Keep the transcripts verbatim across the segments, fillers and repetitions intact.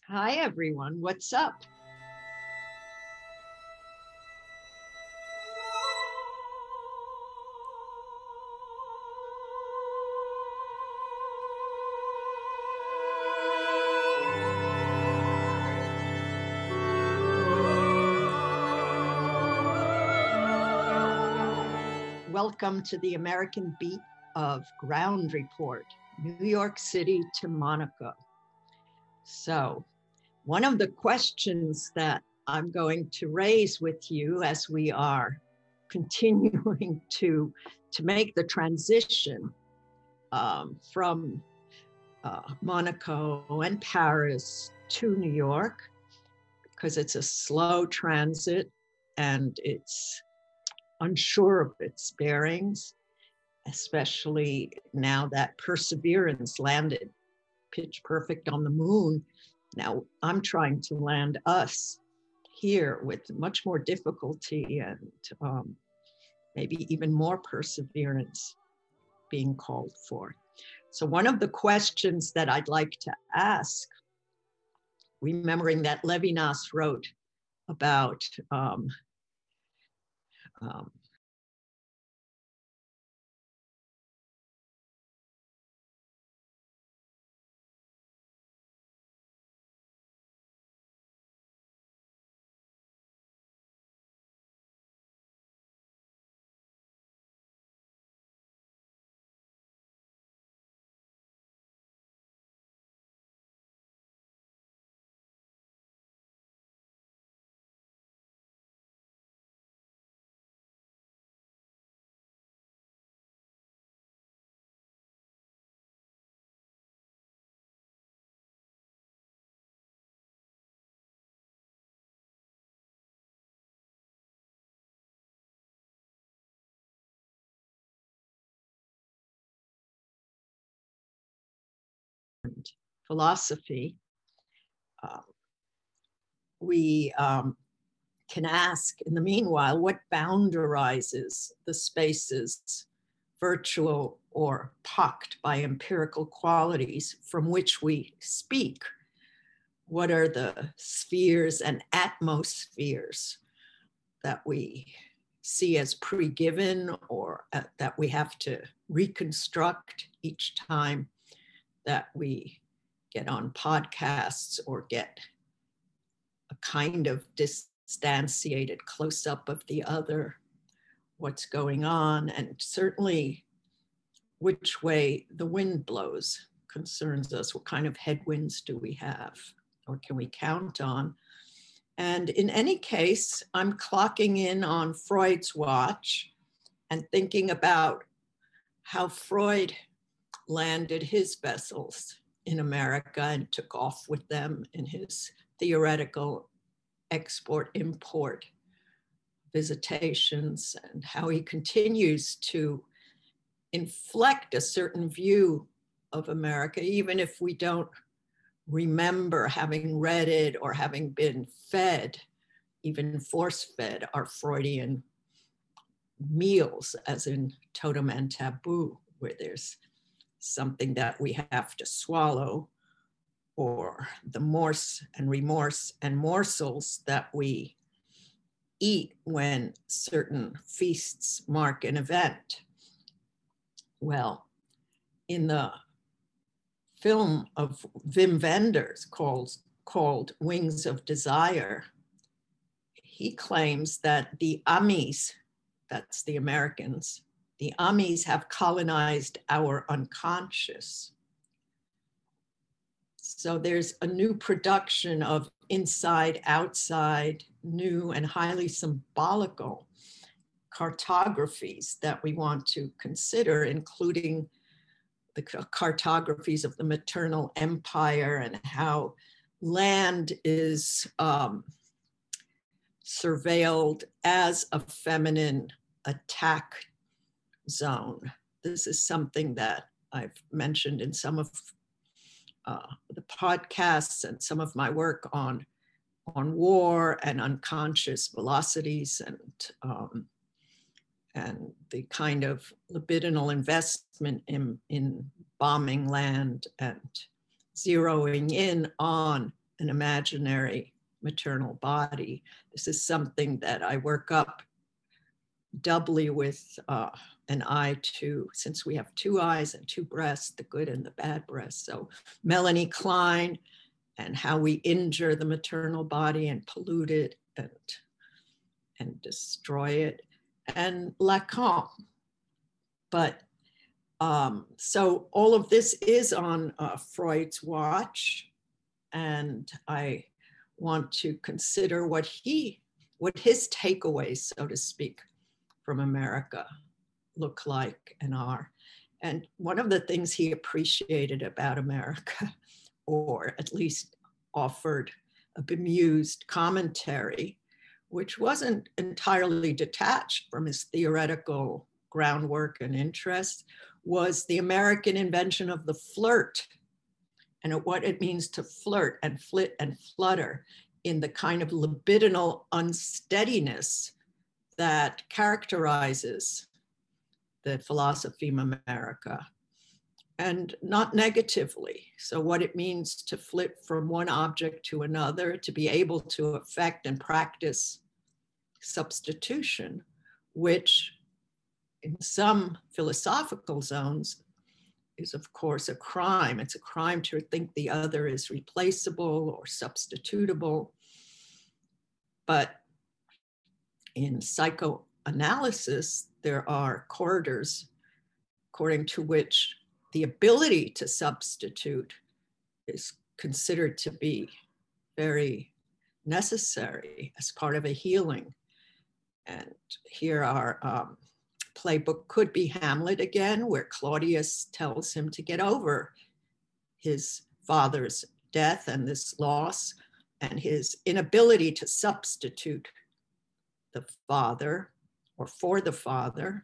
Hi, everyone. What's up? Welcome to the American beat of Ground Report, New York City to Monaco. So, one of the questions that I'm going to raise with you as we are continuing to, to make the transition um, from uh, Monaco and Paris to New York, because it's a slow transit and it's unsure of its bearings, especially now that Perseverance landed pitch perfect on the moon. Now I'm trying to land us here with much more difficulty and um, maybe even more perseverance being called for. So one of the questions that I'd like to ask, remembering that Levinas wrote about um, um, philosophy, uh, we um, can ask in the meanwhile, what boundarizes the spaces, virtual or pocked by empirical qualities from which we speak? What are the spheres and atmospheres that we see as pre-given or uh, that we have to reconstruct each time that we get on podcasts or get a kind of distantiated close-up of the other, what's going on, and certainly which way the wind blows concerns us. What kind of headwinds do we have or can we count on? And in any case, I'm clocking in on Freud's watch and thinking about how Freud landed his vessels in America and took off with them in his theoretical export-import visitations, and how he continues to inflect a certain view of America, even if we don't remember having read it or having been fed, even force-fed, our Freudian meals, as in Totem and Taboo, where there's something that we have to swallow, or the morse and remorse and morsels that we eat when certain feasts mark an event. Well, in the film of Wim Wenders called, called Wings of Desire, he claims that the Amis, that's the Americans, the Amis have colonized our unconscious. So there's a new production of inside, outside, new and highly symbolical cartographies that we want to consider, including the cartographies of the maternal empire and how land is um, surveilled as a feminine attack zone. This is something that I've mentioned in some of uh, the podcasts and some of my work on, on war and unconscious velocities and um, and the kind of libidinal investment in, in bombing land and zeroing in on an imaginary maternal body. This is something that I work up doubly with uh, an eye to, since we have two eyes and two breasts, the good and the bad breasts. So Melanie Klein and how we injure the maternal body and pollute it and, and destroy it, and Lacan. But um, so all of this is on uh, Freud's watch, and I want to consider what he, what his takeaways, so to speak, from America look like and are. And one of the things he appreciated about America, or at least offered a bemused commentary, which wasn't entirely detached from his theoretical groundwork and interest, was the American invention of the flirt and what it means to flirt and flit and flutter in the kind of libidinal unsteadiness that characterizes the philosophy of America, and not negatively. So what it means to flit from one object to another, to be able to affect and practice substitution, which in some philosophical zones is of course a crime. It's a crime to think the other is replaceable or substitutable. But in psychoanalysis, there are corridors according to which the ability to substitute is considered to be very necessary as part of a healing. And here our um, playbook could be Hamlet again, where Claudius tells him to get over his father's death and this loss and his inability to substitute the father or for the father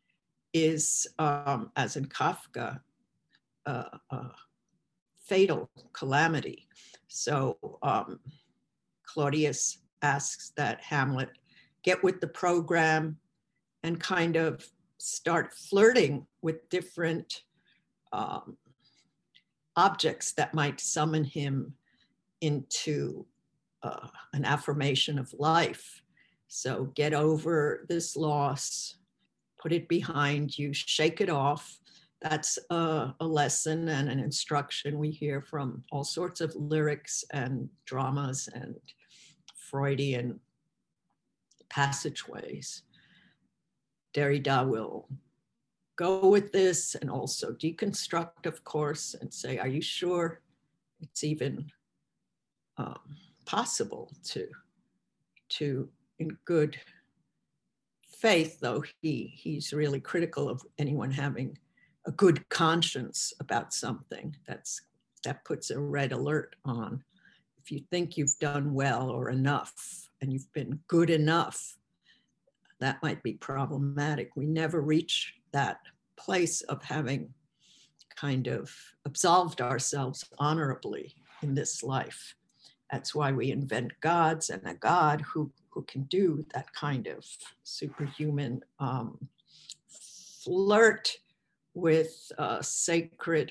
is, um, as in Kafka, uh, a fatal calamity. So um, Claudius asks that Hamlet get with the program and kind of start flirting with different um, objects that might summon him into uh, an affirmation of life. So get over this loss, put it behind you, shake it off. That's a, a lesson and an instruction we hear from all sorts of lyrics and dramas and Freudian passageways. Derrida will go with this and also deconstruct, of course, and say, are you sure it's even um, possible to, to, in good faith, though he, he's really critical of anyone having a good conscience about something. That's, that puts a red alert on. If you think you've done well or enough and you've been good enough, that might be problematic. We never reach that place of having kind of absolved ourselves honorably in this life. That's why we invent gods and a God who, who can do that kind of superhuman um, flirt with uh, sacred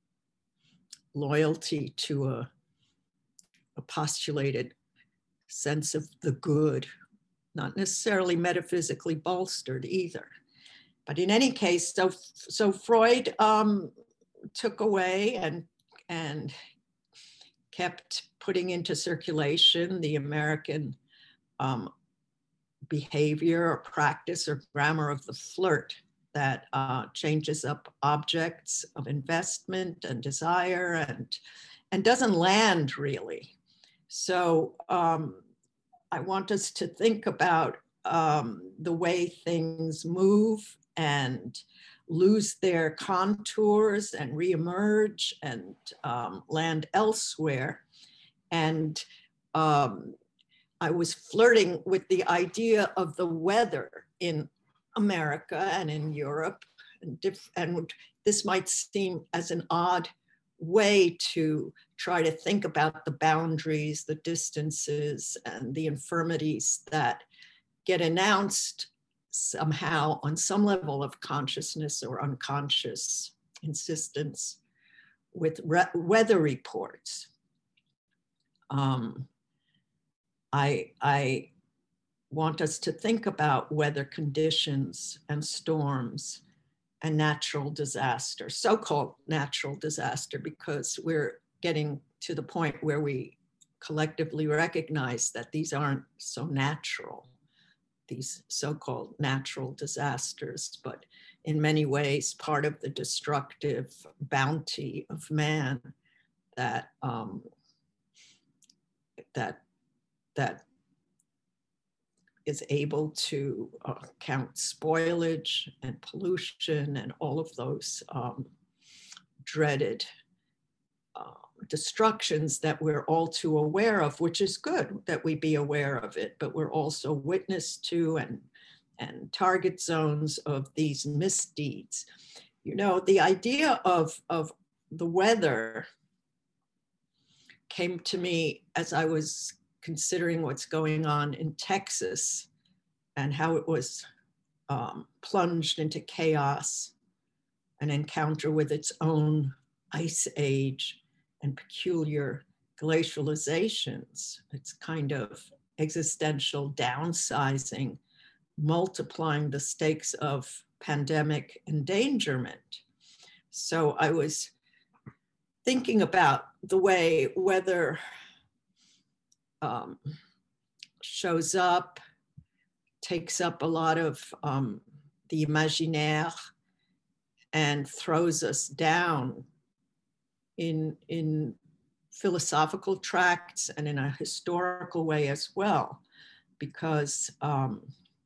loyalty to a, a postulated sense of the good, not necessarily metaphysically bolstered either. But in any case, so, so Freud um, took away and, and kept putting into circulation the American um, behavior or practice or grammar of the flirt that uh, changes up objects of investment and desire and, and doesn't land really. So um, I want us to think about um, the way things move and lose their contours and reemerge and um, land elsewhere. And um, I was flirting with the idea of the weather in America and in Europe. And, diff- and this might seem as an odd way to try to think about the boundaries, the distances, and the infirmities that get announced somehow on some level of consciousness or unconscious insistence with re- weather reports. um, I, I want us to think about weather conditions and storms and natural disaster, so-called natural disaster, because we're getting to the point where we collectively recognize that these aren't so natural, these so-called natural disasters, but in many ways part of the destructive bounty of man that um, that that is able to uh, count spoilage and pollution and all of those um, dreaded uh, destructions that we're all too aware of, which is good that we be aware of it, but we're also witness to and, and target zones of these misdeeds. You know, the idea of, of the weather came to me as I was considering what's going on in Texas and how it was um, plunged into chaos, an encounter with its own ice age and peculiar glacializations. It's kind of existential downsizing, multiplying the stakes of pandemic endangerment. So I was thinking about the way weather um, shows up, takes up a lot of um, the imaginaire and throws us down in, in philosophical tracts and in a historical way as well, because um,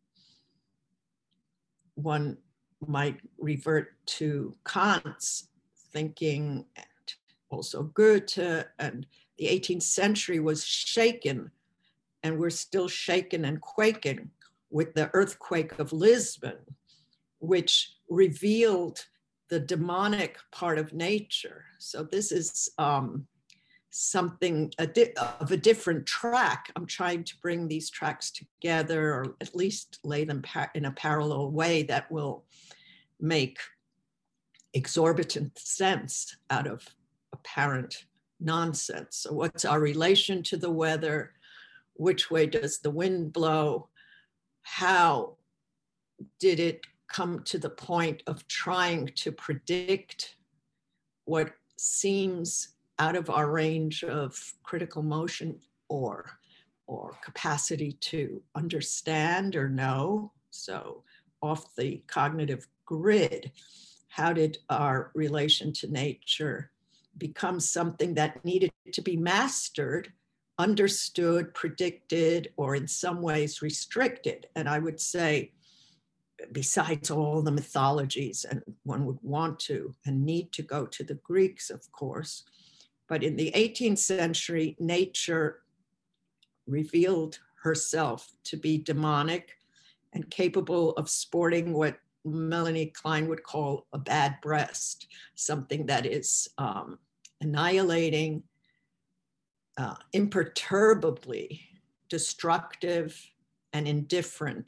one might revert to Kant's thinking and also Goethe, and the eighteenth century was shaken, and we're still shaken and quaking with the earthquake of Lisbon, which revealed the demonic part of nature. So this is um, something a of a different track. I'm trying to bring these tracks together, or at least lay them in a parallel way that will make exorbitant sense out of apparent nonsense. So what's our relation to the weather? Which way does the wind blow? How did it come to the point of trying to predict what seems out of our range of critical motion or, or capacity to understand or know? So off the cognitive grid, how did our relation to nature become something that needed to be mastered, understood, predicted, or in some ways restricted? And I would say, besides all the mythologies, and one would want to and need to go to the Greeks, of course, but in the eighteenth century, nature revealed herself to be demonic and capable of sporting what Melanie Klein would call a bad breast, something that is um, annihilating, uh, imperturbably destructive and indifferent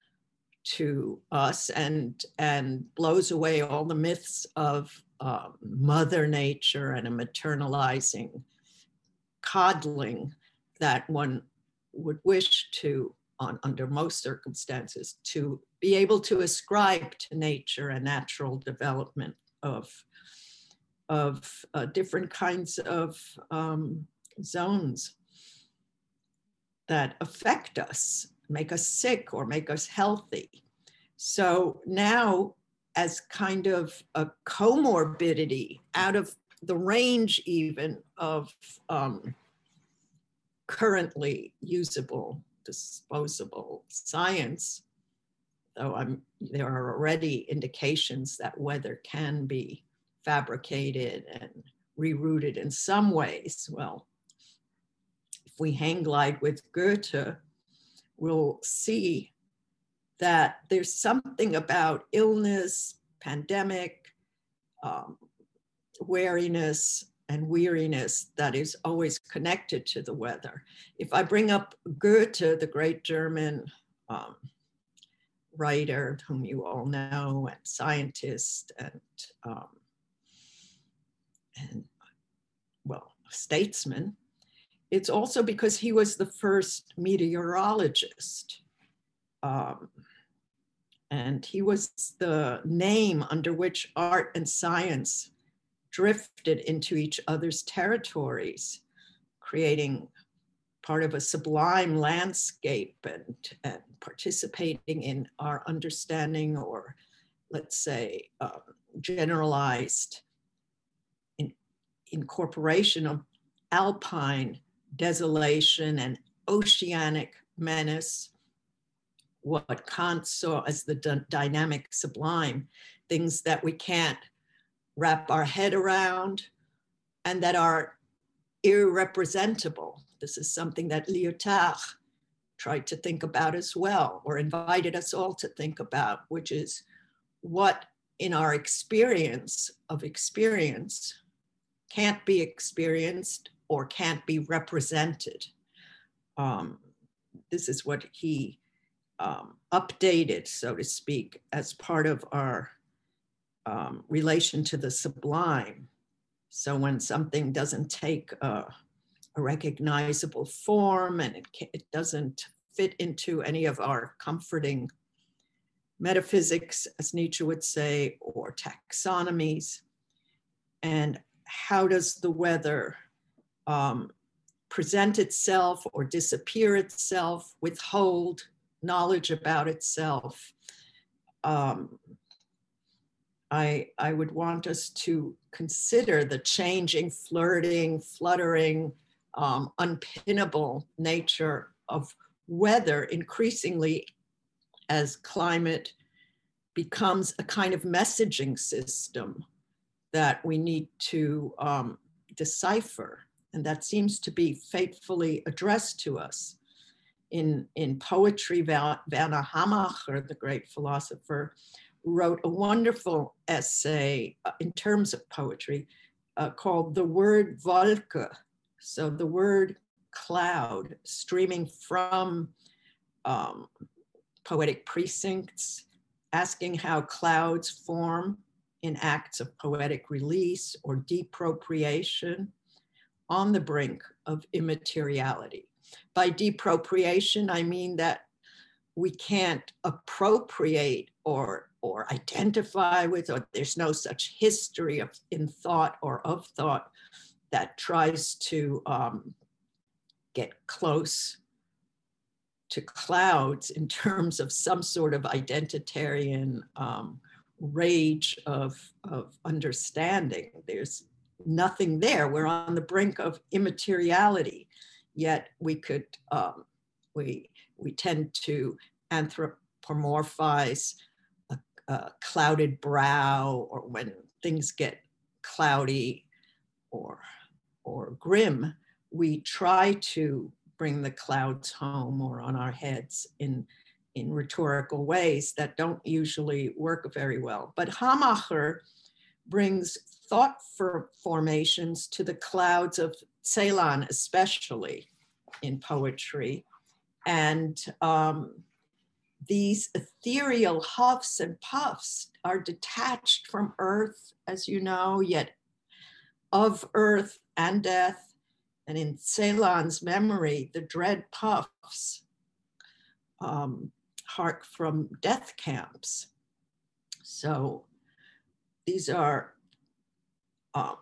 to us, and, and blows away all the myths of uh, Mother Nature and a maternalizing coddling that one would wish to, on, under most circumstances, to be able to ascribe to nature and natural development of, of uh, different kinds of um, zones that affect us, make us sick or make us healthy. So now, as kind of a comorbidity, out of the range even of um, currently usable, disposable science, though I'm, there are already indications that weather can be fabricated and rerouted in some ways. Well, if we hang glide with Goethe, we'll see that there's something about illness, pandemic, um, wariness, and weariness that is always connected to the weather. If I bring up Goethe, the great German um, writer whom you all know, and scientist, and, um, and well, statesman, it's also because he was the first meteorologist. Um, and he was the name under which art and science drifted into each other's territories, creating part of a sublime landscape and, and participating in our understanding, or let's say uh, generalized in, incorporation of alpine desolation and oceanic menace, what Kant saw as the d- dynamic sublime, things that we can't wrap our head around and that are irrepresentable. This is something that Lyotard tried to think about as well, or invited us all to think about, which is what in our experience of experience can't be experienced or can't be represented. Um, this is what he um, updated, so to speak, as part of our um, relation to the sublime. So when something doesn't take a, a recognizable form and it, it doesn't fit into any of our comforting metaphysics, as Nietzsche would say, or taxonomies, and how does the weather um, present itself or disappear itself, withhold knowledge about itself. Um, I, I would want us to consider the changing, flirting, fluttering, um, unpinnable nature of weather increasingly as climate becomes a kind of messaging system that we need to um, decipher. And that seems to be faithfully addressed to us. In, in poetry, Werner Hamacher, the great philosopher, wrote a wonderful essay uh, in terms of poetry uh, called The Word Wolke. So the word cloud, streaming from um, poetic precincts, asking how clouds form in acts of poetic release or depropriation on the brink of immateriality. By depropriation, I mean that we can't appropriate or, or identify with, or there's no such history of in thought or of thought that tries to um, get close to clouds in terms of some sort of identitarian um, rage of, of understanding. There's nothing there. We're on the brink of immateriality, yet we could, um, we, we tend to anthropomorphize a, a clouded brow, or when things get cloudy or, or grim, we try to bring the clouds home or on our heads in, in rhetorical ways that don't usually work very well. But Hamacher brings thought for formations to the clouds of Ceylon, especially in poetry. And um, these ethereal huffs and puffs are detached from earth, as you know, yet of earth and death. And in Ceylon's memory, the dread puffs um, hark from death camps. So these are um,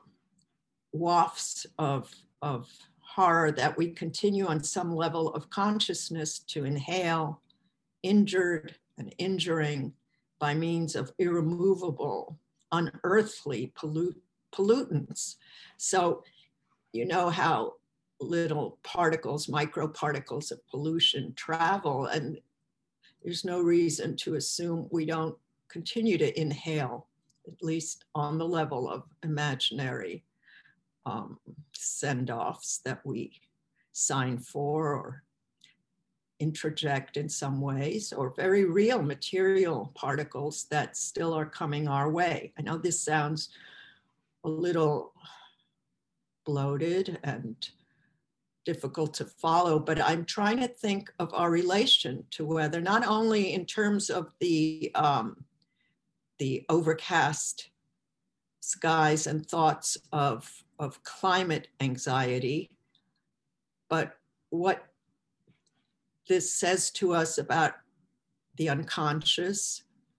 wafts of, of horror that we continue on some level of consciousness to inhale, injured and injuring by means of irremovable, unearthly pollut pollutants. So you know how little particles, microparticles of pollution travel, and there's no reason to assume we don't continue to inhale, at least on the level of imaginary um, send-offs that we sign for or introject in some ways, or very real material particles that still are coming our way. I know this sounds a little bloated and difficult to follow, but I'm trying to think of our relation to weather, not only in terms of the, um, the overcast skies and thoughts of, of climate anxiety, but what this says to us about the unconscious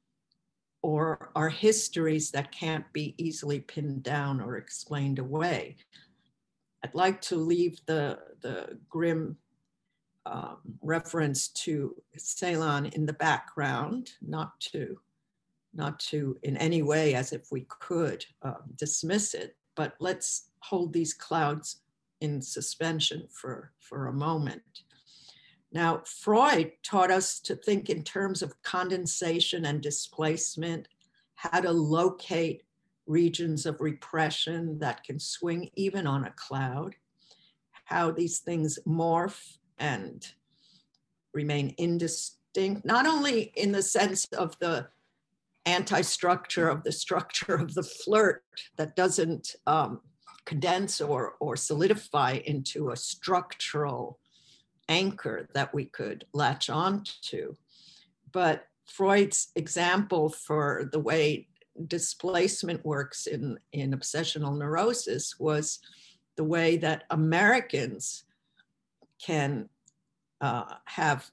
or our histories that can't be easily pinned down or explained away. I'd like to leave the, the grim um, reference to Ceylon in the background, not to, not to in any way as if we could uh, dismiss it, but let's hold these clouds in suspension for, for a moment. Now, Freud taught us to think in terms of condensation and displacement, how to locate regions of repression that can swing even on a cloud, how these things morph and remain indistinct, not only in the sense of the anti-structure of the structure of the flirt that doesn't um, condense or, or solidify into a structural anchor that we could latch on to. But Freud's example for the way displacement works in, in obsessional neurosis was the way that Americans can uh, have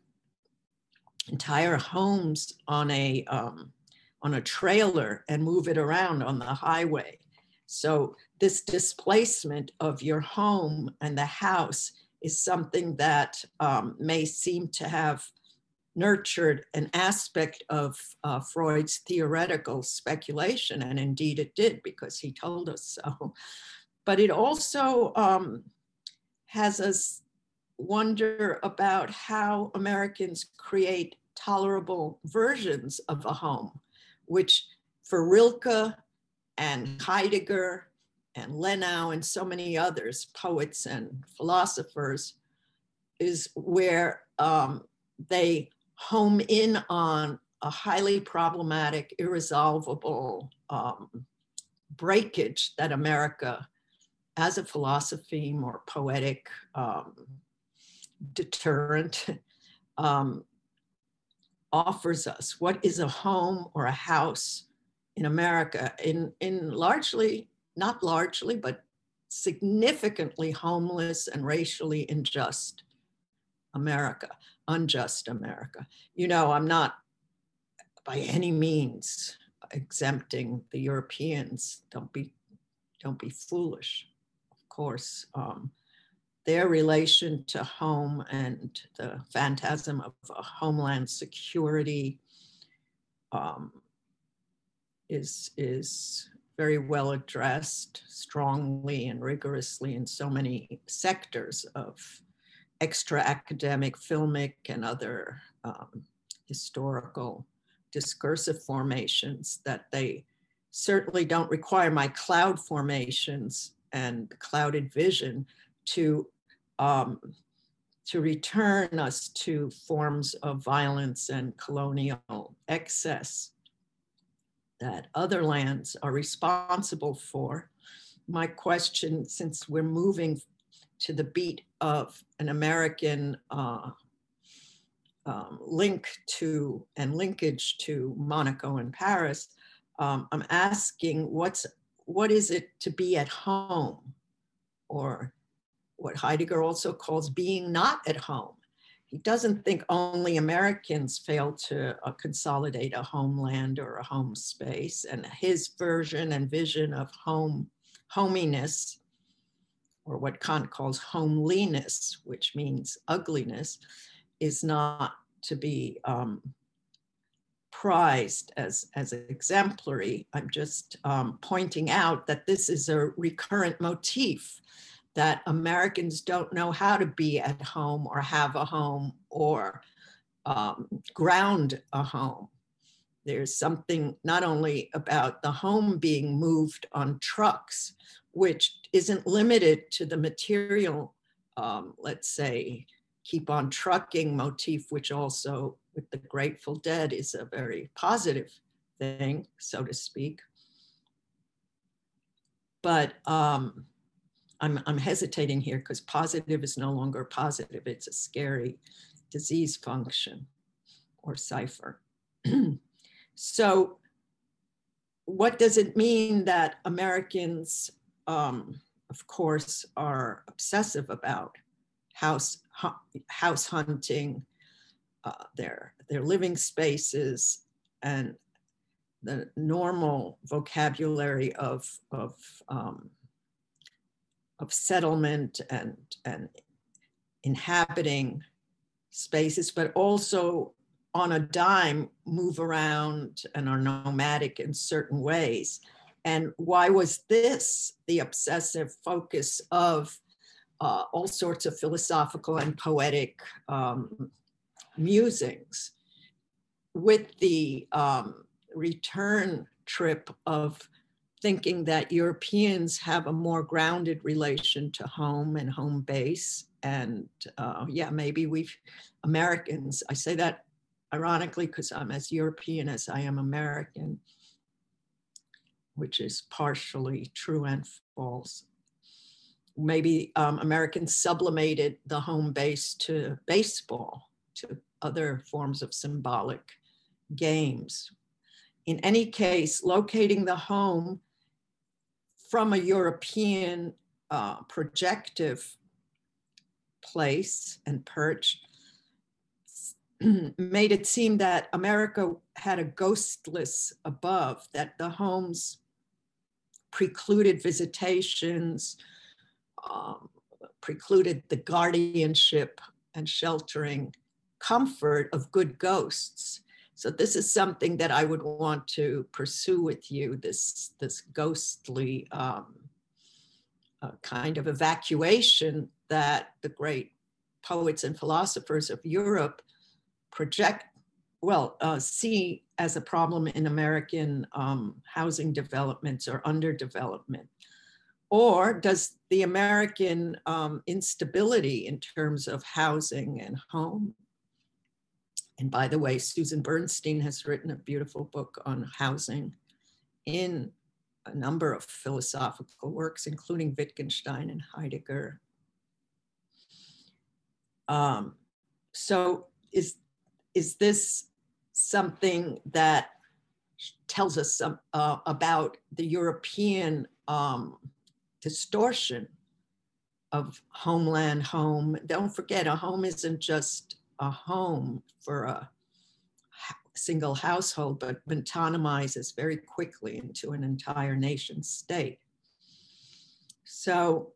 entire homes on a, um, on a trailer and move it around on the highway. So this displacement of your home and the house is something that um, may seem to have nurtured an aspect of uh, Freud's theoretical speculation, and indeed it did because he told us so. But it also um, has us wonder about how Americans create tolerable versions of a home, which for Rilke and Heidegger and Lenau and so many others, poets and philosophers, is where um, they home in on a highly problematic, irresolvable um, breakage that America, as a philosophy, more poetic um, deterrent, um, offers us. What is a home or a house in America in, in largely, not largely, but significantly homeless and racially unjust America, unjust America. You know, I'm not by any means exempting the Europeans. Don't be, don't be foolish. Of course, um, their relation to home and the phantasm of a homeland security um, is, is very well addressed strongly and rigorously in so many sectors of extra academic, filmic, and other um, historical discursive formations that they certainly don't require my cloud formations and clouded vision to, um, to return us to forms of violence and colonial excess that other lands are responsible for. My question, since we're moving to the beat of an American uh, um, link to and linkage to Monaco and Paris, um, I'm asking what's, what is it to be at home, or what Heidegger also calls being not at home. He doesn't think only Americans fail to uh, consolidate a homeland or a home space, and his version and vision of home, hominess, or what Kant calls homeliness, which means ugliness, is not to be um, prized as, as exemplary. I'm just um, pointing out that this is a recurrent motif, that Americans don't know how to be at home or have a home or um, ground a home. There's something not only about the home being moved on trucks, which isn't limited to the material, um, let's say, keep on trucking motif, which also with the Grateful Dead is a very positive thing, so to speak. But um, I'm, I'm hesitating here because positive is no longer positive. It's a scary disease function or cipher. So what does it mean that Americans, um, of course, are obsessive about house, house hunting, uh, their, their living spaces, and the normal vocabulary of, of, um, of settlement and, and inhabiting spaces, but also on a dime move around and are nomadic in certain ways. And why was this the obsessive focus of uh, all sorts of philosophical and poetic um, musings, with the um, return trip of thinking that Europeans have a more grounded relation to home and home base. And uh, yeah, maybe we've, Americans, I say that ironically because I'm as European as I am American, which is partially true and false. Maybe um, Americans sublimated the home base to baseball, to other forms of symbolic games. In any case, locating the home from a European uh, projective place and perch made it seem that America had a ghostless above, that the homes precluded visitations, um, precluded the guardianship and sheltering comfort of good ghosts. So this is something that I would want to pursue with you, this, this ghostly um, uh, kind of evacuation that the great poets and philosophers of Europe project, well, uh, see as a problem in American um, housing developments or underdevelopment. Or does the American um, instability in terms of housing and home, and by the way, Susan Bernstein has written a beautiful book on housing in a number of philosophical works, including Wittgenstein and Heidegger. Um, so is, is this something that tells us some, uh, about the European um, distortion of homeland, home? Don't forget, a home isn't just a home for a single household, but metonymizes very quickly into an entire nation state. So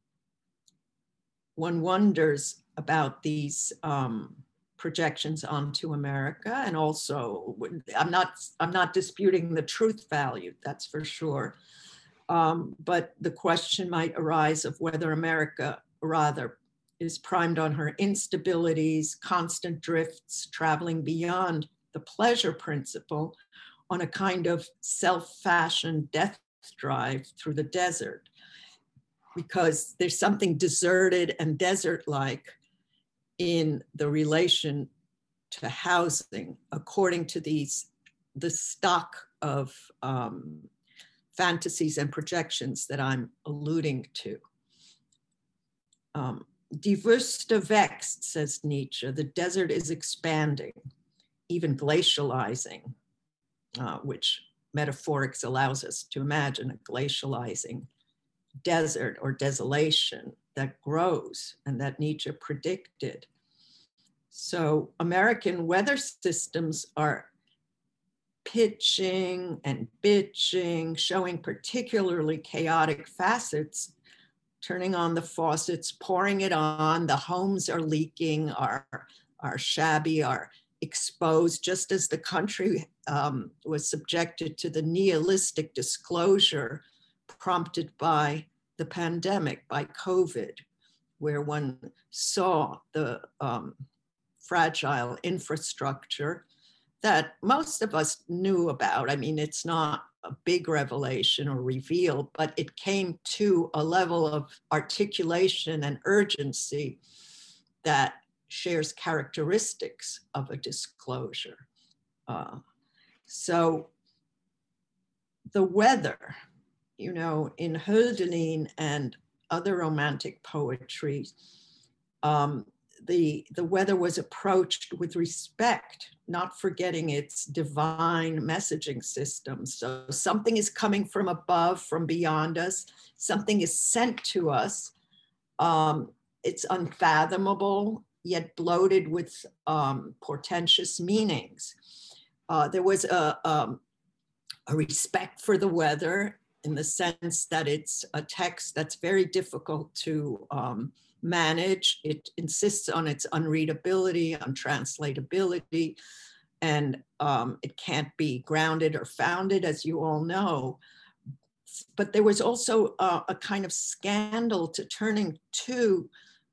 one wonders about these um, projections onto America, and also I'm not I'm not disputing the truth value, that's for sure. Um, but the question might arise of whether America rather is primed on her instabilities, constant drifts, traveling beyond the pleasure principle on a kind of self-fashioned death drive through the desert. Because there's something deserted and desert-like in the relation to housing, according to these, the stock of um, fantasies and projections that I'm alluding to. Um, Die Wüste wächst, says Nietzsche. The desert is expanding, even glacializing, uh, which metaphorics allows us to imagine a glacializing desert or desolation that grows and that Nietzsche predicted. So American weather systems are pitching and bitching, showing particularly chaotic facets, turning on the faucets, pouring it on, the homes are leaking, are, are shabby, are exposed, just as the country um, was subjected to the nihilistic disclosure prompted by the pandemic, by COVID, where one saw the um, fragile infrastructure that most of us knew about. I mean, it's not a big revelation or reveal, but it came to a level of articulation and urgency that shares characteristics of a disclosure. Uh, so the weather, you know, in Hölderlin and other romantic poetry, um, the, the weather was approached with respect, not forgetting its divine messaging system. So something is coming from above, from beyond us, something is sent to us. Um, it's unfathomable, yet bloated with um, portentous meanings. Uh, there was a, um, a respect for the weather in the sense that it's a text that's very difficult to um, manage. It insists on its unreadability, untranslatability, and um, it can't be grounded or founded, as you all know. But there was also a, a kind of scandal to turning to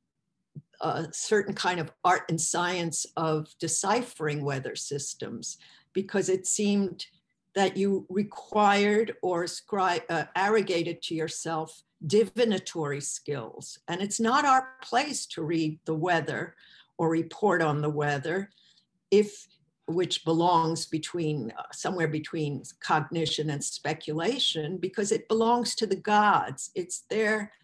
a certain kind of art and science of deciphering weather systems, because it seemed that you required or ascribed, uh, arrogated to yourself divinatory skills. And it's not our place to read the weather or report on the weather, if which belongs between uh, somewhere between cognition and speculation, because it belongs to the gods. It's their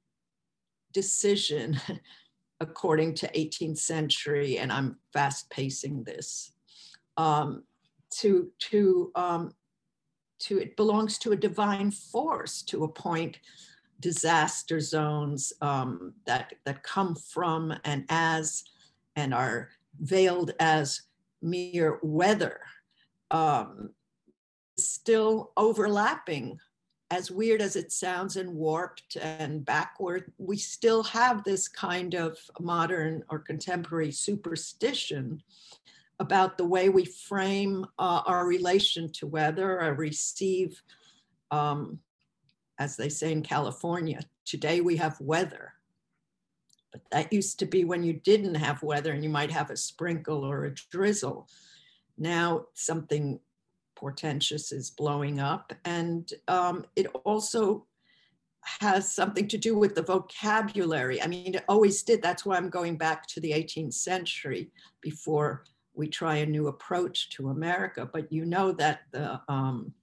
decision, according to eighteenth century, and I'm fast pacing this, um, to, to, um, to, it belongs to a divine force to appoint disaster zones um, that, that come from and as, and are veiled as mere weather, um, still overlapping. As weird as it sounds and warped and backward, we still have this kind of modern or contemporary superstition about the way we frame uh, our relation to weather or receive, um, as they say in California, today we have weather. But that used to be when you didn't have weather and you might have a sprinkle or a drizzle. Now something portentous is blowing up, and um, it also has something to do with the vocabulary. I mean, it always did. That's why I'm going back to the eighteenth century before we try a new approach to America. But you know that the, um,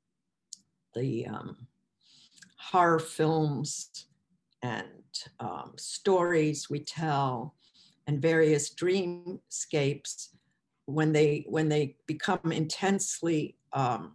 the um, horror films and um, stories we tell and various dreamscapes, when they when they become intensely um,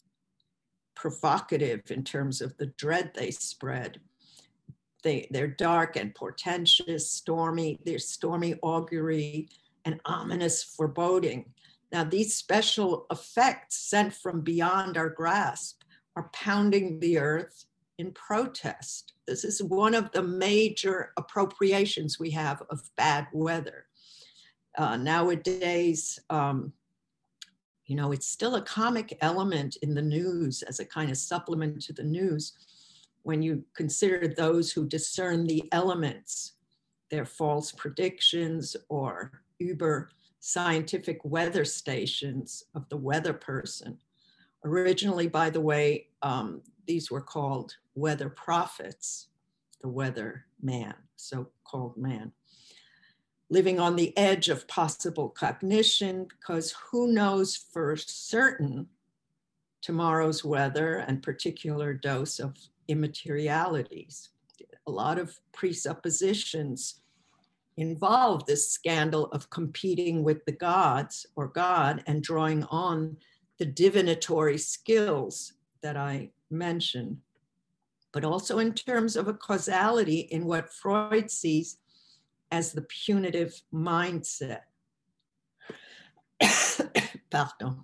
provocative in terms of the dread they spread, they they're dark and portentous, stormy. There's stormy augury and ominous foreboding. Now, these special effects sent from beyond our grasp are pounding the earth in protest. This is one of the major appropriations we have of bad weather. Uh, nowadays, um, you know, it's still a comic element in the news as a kind of supplement to the news. When you consider those who discern the elements, their false predictions or uber scientific weather stations of the weather person. Originally, by the way, um, these were called weather prophets, the weather man, so-called man. Living on the edge of possible cognition, because who knows for certain tomorrow's weather and particular dose of immaterialities. A lot of presuppositions involve this scandal of competing with the gods or God and drawing on the divinatory skills that I mentioned, but also in terms of a causality in what Freud sees as the punitive mindset. Pardon.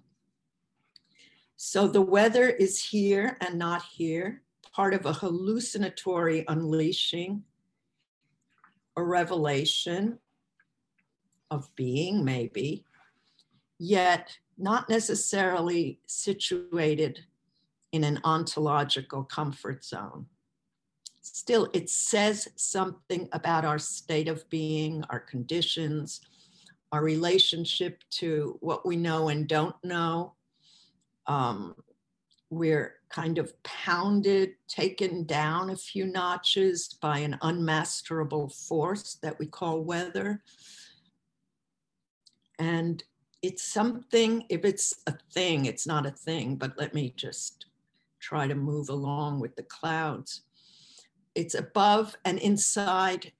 So the weather is here and not here, part of a hallucinatory unleashing, a revelation of being, maybe, yet not necessarily situated in an ontological comfort zone. Still, it says something about our state of being, our conditions, our relationship to what we know and don't know. Um, we're kind of pounded, taken down a few notches by an unmasterable force that we call weather. And it's something, if it's a thing, it's not a thing, but let me just try to move along with the clouds. It's above and inside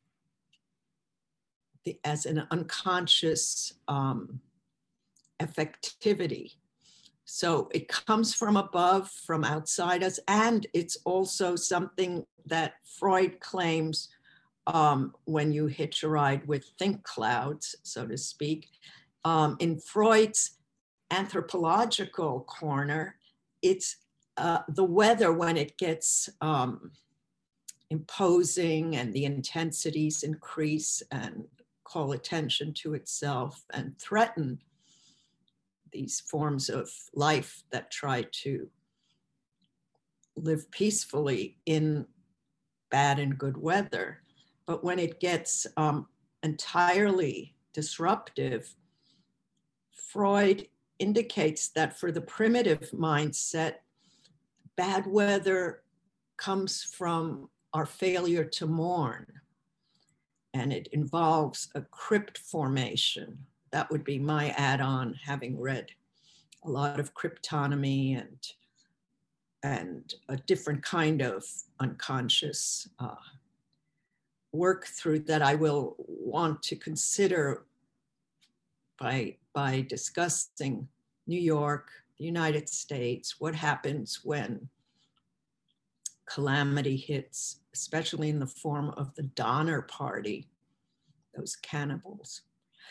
the, as an unconscious um, effectivity. So it comes from above, from outside us, and it's also something that Freud claims um, when you hitch a ride with think clouds, so to speak. Um, in Freud's anthropological corner, it's uh, the weather when it gets um, imposing and the intensities increase and call attention to itself and threaten these forms of life that try to live peacefully in bad and good weather. But when it gets um, entirely disruptive, Freud indicates that for the primitive mindset, bad weather comes from our failure to mourn. And it involves a crypt formation. That would be my add-on, having read a lot of cryptonomy and, and a different kind of unconscious uh, work through that I will want to consider by, by discussing New York, the United States, what happens when calamity hits, especially in the form of the Donner Party, those cannibals.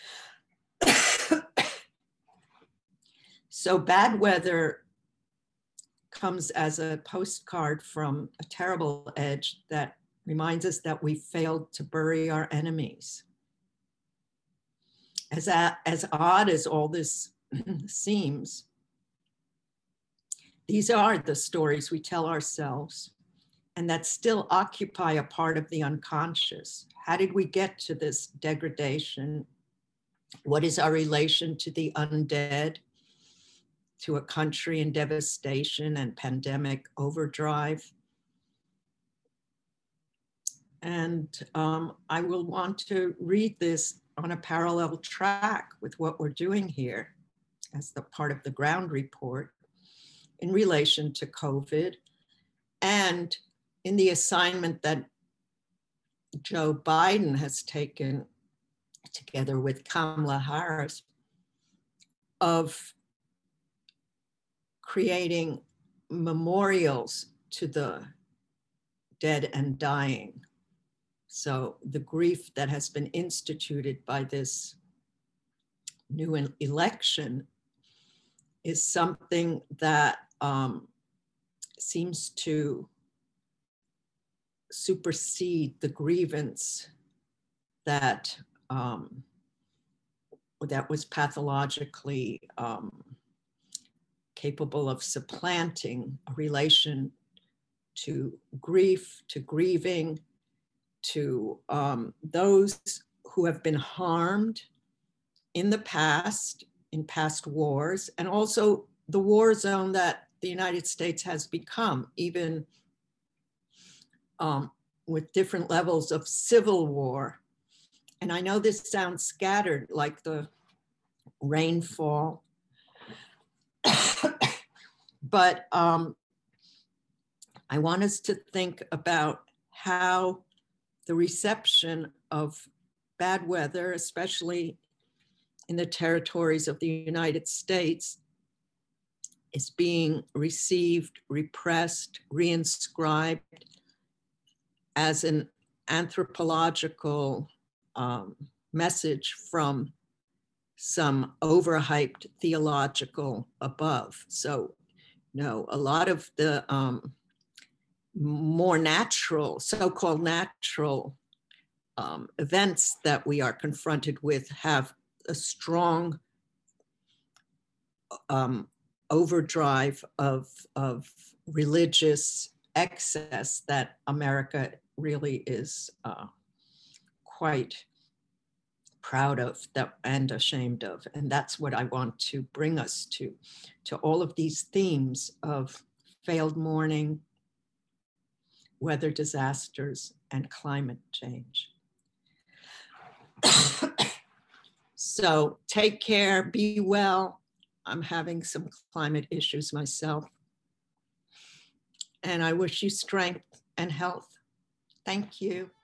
So bad weather comes as a postcard from a terrible edge that reminds us that we failed to bury our enemies. As, a, as odd as all this seems, these are the stories we tell ourselves and that still occupy a part of the unconscious. How did we get to this degradation? What is our relation to the undead, to a country in devastation and pandemic overdrive? And um, I will want to read this on a parallel track with what we're doing here as the part of the ground report in relation to COVID and in the assignment that Joe Biden has taken together with Kamala Harris of creating memorials to the dead and dying. So the grief that has been instituted by this new election is something that um, seems to supersede the grievance that um, that was pathologically um, capable of supplanting a relation to grief, to grieving, to um, those who have been harmed in the past, in past wars, and also the war zone that the United States has become, even um, with different levels of civil war. And I know this sounds scattered, like the rainfall, but um, I want us to think about how the reception of bad weather, especially in the territories of the United States, is being received, repressed, reinscribed as an anthropological um, message from some overhyped theological above. So, you know, a lot of the um, more natural, so-called natural um, events that we are confronted with have a strong um, overdrive of, of religious excess that America really is uh, quite proud of that, and ashamed of. And that's what I want to bring us to, to all of these themes of failed mourning, weather disasters, and climate change. So take care, be well. I'm having some climate issues myself. And I wish you strength and health. Thank you.